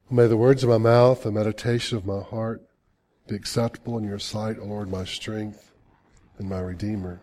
May the words of my mouth, the meditation of my heart be acceptable in your sight, O Lord, my strength and my Redeemer.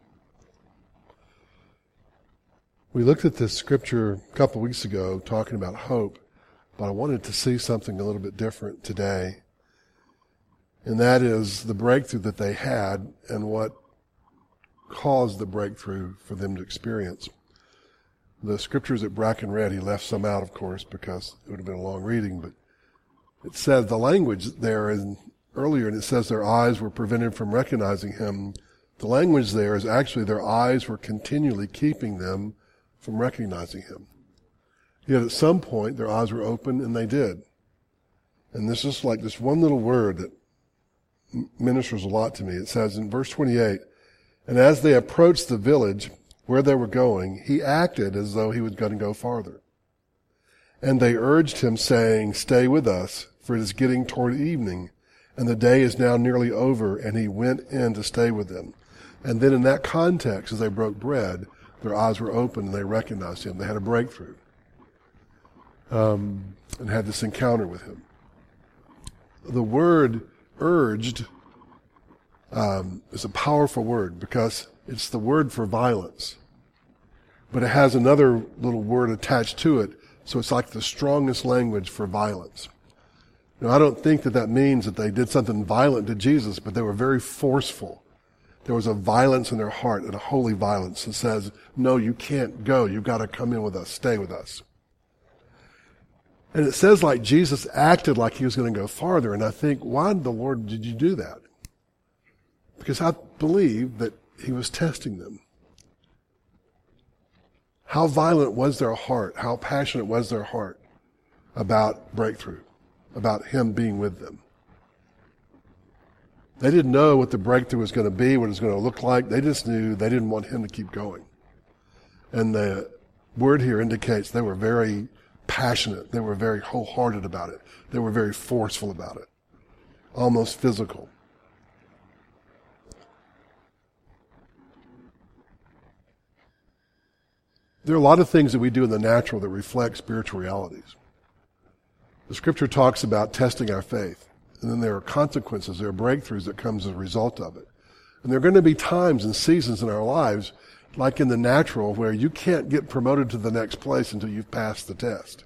We looked at this scripture a couple weeks ago talking about hope, but I wanted to see something a little bit different today. And that is the breakthrough that they had and what caused the breakthrough for them to experience. The scriptures that Bracken read, he left some out, of course, because it would have been a long reading, but it says the language there is earlier, and it says their eyes were prevented from recognizing him. The language there is actually their eyes were continually keeping them from recognizing him. Yet at some point, their eyes were open, and they did. And this is like this one little word that ministers a lot to me. It says in verse 28, "And as they approached the village where they were going, he acted as though he was going to go farther. And they urged him, saying, 'Stay with us, for it is getting toward evening, and the day is now nearly over.' And he went in to stay with them." And then in that context, as they broke bread, their eyes were open and they recognized him. They had a breakthrough and had this encounter with him. The word urged is a powerful word because it's the word for violence. But it has another little word attached to it, so it's like the strongest language for violence. Now, I don't think that means that they did something violent to Jesus, but they were very forceful. There was a violence in their heart, and a holy violence that says, no, you can't go. You've got to come in with us. Stay with us. And it says like Jesus acted like he was going to go farther, and I think, why in the Lord did you do that? Because I believe that he was testing them. How violent was their heart? How passionate was their heart about breakthrough, about him being with them? They didn't know what the breakthrough was going to be, what it was going to look like. They just knew they didn't want him to keep going. And the word here indicates they were very passionate. They were very wholehearted about it. They were very forceful about it, almost physical. There are a lot of things that we do in the natural that reflect spiritual realities. The scripture talks about testing our faith, and then there are consequences, there are breakthroughs that come as a result of it. And there are going to be times and seasons in our lives, like in the natural, where you can't get promoted to the next place until you've passed the test.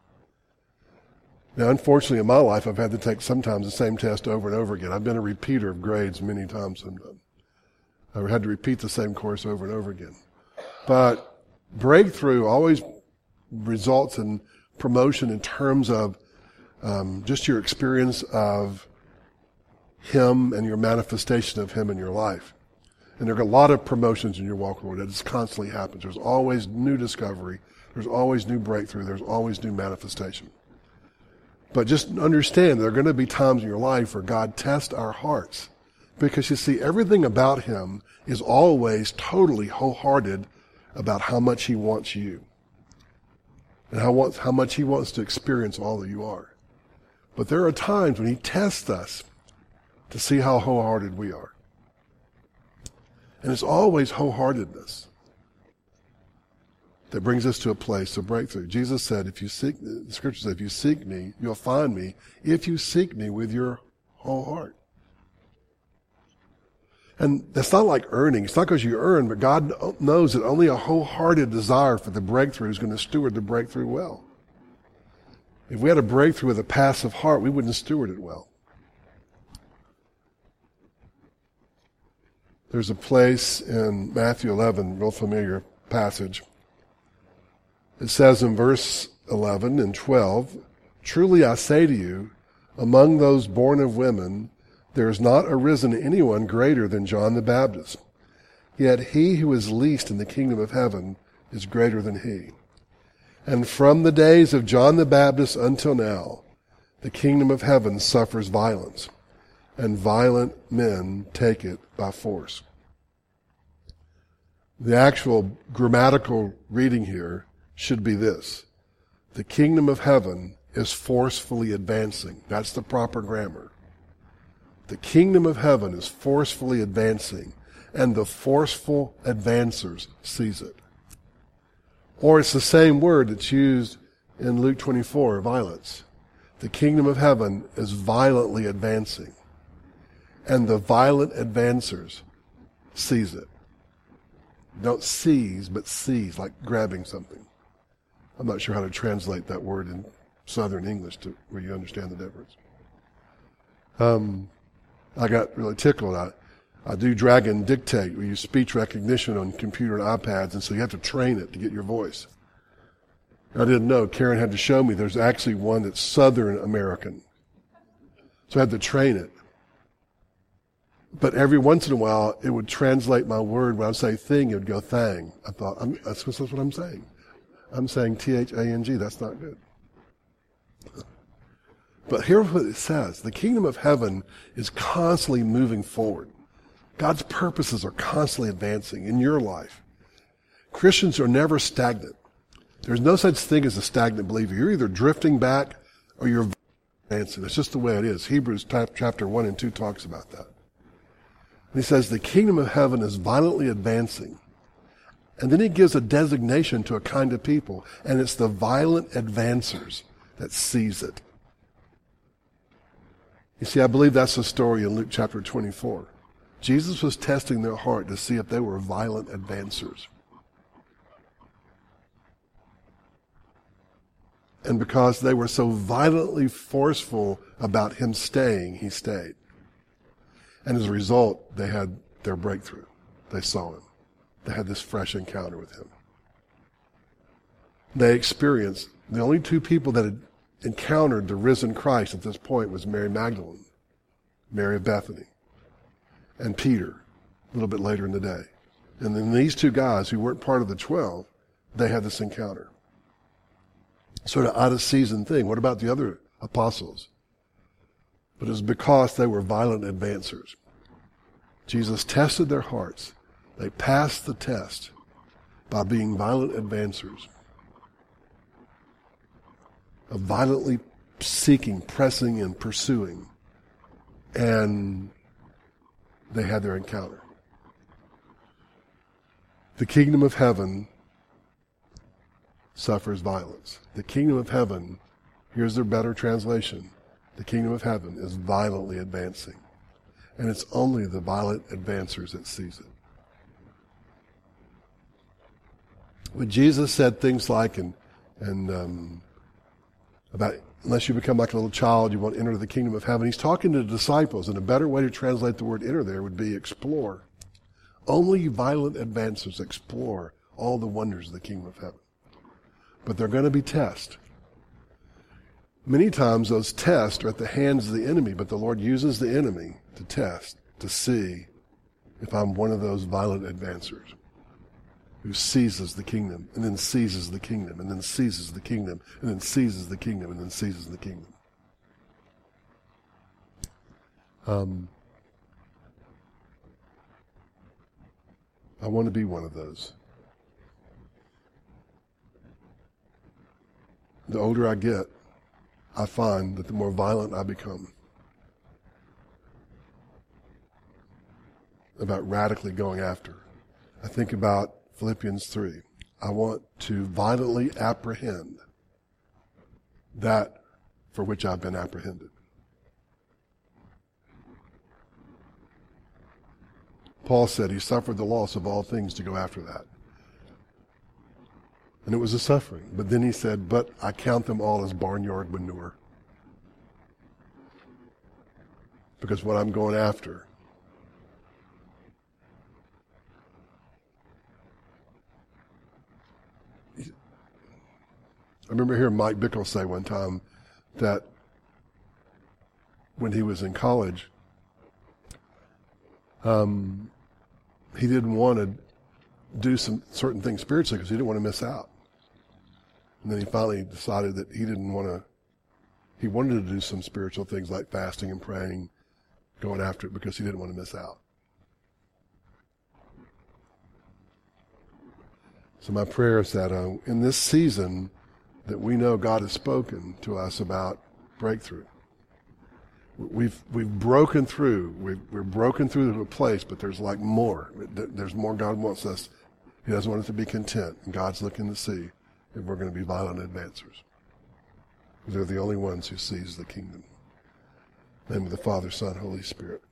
Now, unfortunately, in my life, I've had to take sometimes the same test over and over again. I've been a repeater of grades many times. I've had to repeat the same course over and over again. But breakthrough always results in promotion in terms of just your experience of him and your manifestation of him in your life. And there are a lot of promotions in your walk with the Lord. That just constantly happens. There's always new discovery. There's always new breakthrough. There's always new manifestation. But just understand there are going to be times in your life where God tests our hearts. Because you see, everything about him is always totally wholehearted about how much he wants you and how much he wants to experience all that you are. But there are times when he tests us to see how wholehearted we are. And it's always wholeheartedness that brings us to a place of breakthrough. Jesus said, the scripture says, if you seek me, you'll find me if you seek me with your whole heart. And that's not like earning. It's not because you earn, but God knows that only a wholehearted desire for the breakthrough is going to steward the breakthrough well. If we had a breakthrough with a passive heart, we wouldn't steward it well. There's a place in Matthew 11, real familiar passage. It says in verse 11 and 12, "Truly I say to you, among those born of women, there has not arisen anyone greater than John the Baptist. Yet he who is least in the kingdom of heaven is greater than he. And from the days of John the Baptist until now, the kingdom of heaven suffers violence, and violent men take it by force." The actual grammatical reading here should be this: the kingdom of heaven is forcefully advancing. That's the proper grammar. The kingdom of heaven is forcefully advancing, and the forceful advancers seize it. Or it's the same word that's used in Luke 24, violence. The kingdom of heaven is violently advancing, and the violent advancers seize it. Don't seize, but seize, like grabbing something. I'm not sure how to translate that word in Southern English to where you understand the difference. I got really tickled. I do Dragon Dictate. We use speech recognition on computer and iPads, and so you have to train it to get your voice. I didn't know. Karen had to show me there's actually one that's Southern American. So I had to train it. But every once in a while, it would translate my word. When I would say thing, it would go thang. I thought, that's what I'm saying. I'm saying T-H-A-N-G. That's not good. But here's what it says. The kingdom of heaven is constantly moving forward. God's purposes are constantly advancing in your life. Christians are never stagnant. There's no such thing as a stagnant believer. You're either drifting back or you're advancing. It's just the way it is. Hebrews chapter 1 and 2 talks about that. And he says the kingdom of heaven is violently advancing. And then he gives a designation to a kind of people, and it's the violent advancers that seize it. You see, I believe that's the story in Luke chapter 24. Jesus was testing their heart to see if they were violent advancers. And because they were so violently forceful about him staying, he stayed. And as a result, they had their breakthrough. They saw him. They had this fresh encounter with him. They experienced, the only two people that had encountered the risen Christ at this point was Mary Magdalene, Mary of Bethany, and Peter, a little bit later in the day. And then these two guys who weren't part of the 12, they had this encounter. Sort of out of season thing. What about the other apostles? But it was because they were violent advancers. Jesus tested their hearts. They passed the test by being violent advancers. Of violently seeking, pressing, and pursuing. And they had their encounter. The kingdom of heaven suffers violence. The kingdom of heaven, here's their better translation, the kingdom of heaven is violently advancing. And it's only the violent advancers that seize it. When Jesus said things like, about unless you become like a little child, you won't enter the kingdom of heaven. He's talking to the disciples, and a better way to translate the word enter there would be explore. Only violent advancers explore all the wonders of the kingdom of heaven. But they're going to be tested. Many times those tests are at the hands of the enemy, but the Lord uses the enemy to test, to see if I'm one of those violent advancers who seizes the kingdom, and then seizes the kingdom, and then seizes the kingdom, and then seizes the kingdom, and then seizes the kingdom. I want to be one of those. The older I get, I find that the more violent I become about radically going after. I think about Philippians 3. I want to violently apprehend that for which I've been apprehended. Paul said he suffered the loss of all things to go after that. And it was a suffering. But then he said, but I count them all as barnyard manure. Because what I'm going after I remember hearing Mike Bickle say one time that when he was in college, he didn't want to do some certain things spiritually because he didn't want to miss out. And then he finally decided that he wanted to do some spiritual things like fasting and praying, going after it because he didn't want to miss out. So my prayer is that in this season that we know God has spoken to us about breakthrough. We've broken through. We're broken through to a place, but there's like more. There's more God wants us. He doesn't want us to be content. And God's looking to see if we're going to be violent advancers. They're the only ones who seize the kingdom. In the name of the Father, Son, Holy Spirit.